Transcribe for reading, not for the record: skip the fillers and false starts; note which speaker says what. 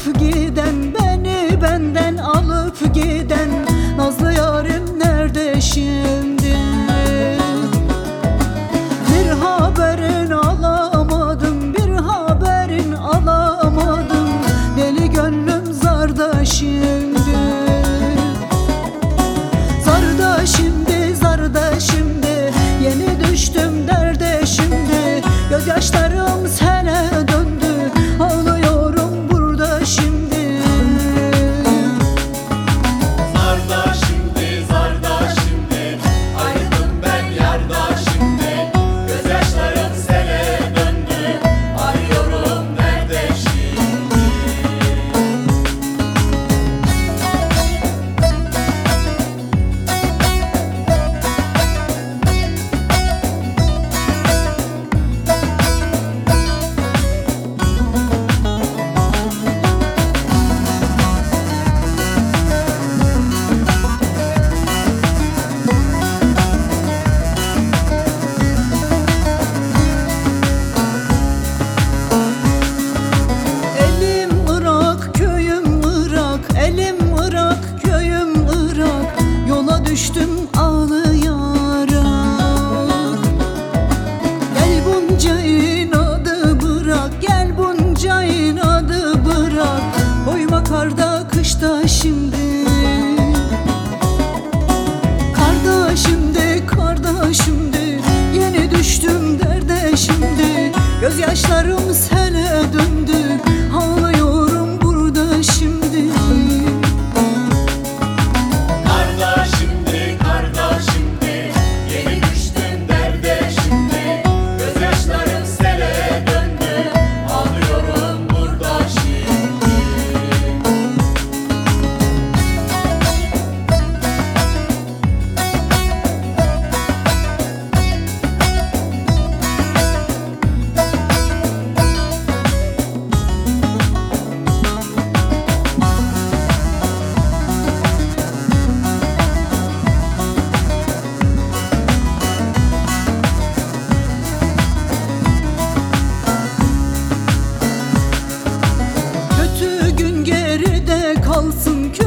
Speaker 1: alıp giden, beni benden alıp giden nazlı yarim nerede şimdi? Bir haberin alamadım, bir haberin alamadım, deli gönlüm zarda şimdi. Zarda şimdi, zarda şimdi, yeni düştüm derde şimdi. Gözyaşlarım sene döndü, ağlıyorum burada şimdi.
Speaker 2: Zarda şimdi, zarda şimdi, ayrıldım ben yarda şimdi. Gözyaşlarım sele döndü, arıyorum nerede şimdi?
Speaker 1: Elim Irak, köyüm Irak, elim Irak, köyüm Irak, yola düştüm ağlayarak. Gel bunca inadı bırak, gel bunca inadı bırak, koyma karda kışta şimdi. Karda şimdi, karda şimdi, yeni düştüm derde şimdi. Gözyaşlarım sele döndü, ağlıyorum burada şimdi.
Speaker 2: Karda şimdi, karda şimdi, yeni düştüm derde şimdi. Gözyaşlarım sele döndü, ağlıyorum burada şimdi.
Speaker 1: Kötü gün geride kalsın,